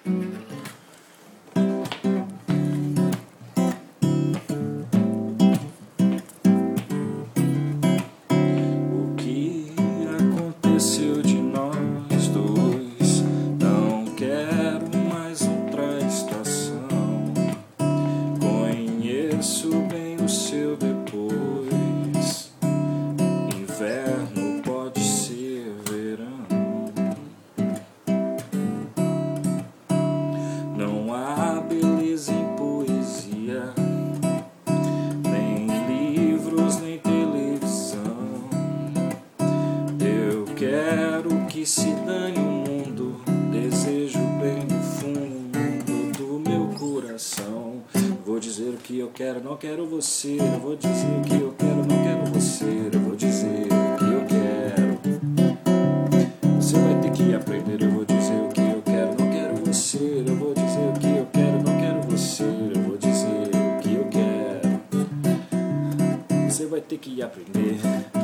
O que aconteceu de nós dois? Não quero mais outra estação. Conheço bem o seu depois. Inverno pode ser verão. Não há beleza em poesia, nem livros, nem televisão. Eu quero que se dane o mundo, desejo bem do fundo do meu coração. Vou dizer o que eu quero, não quero você. Eu vou dizer o que eu quero, não quero você. Eu vou dizer o que eu quero. Você vai ter que aprender. Eu vou dizer o que eu quero, não quero você. Eu vou dizer o que eu quero, não quero você. Eu vou dizer o que eu quero. Você vai ter que aprender.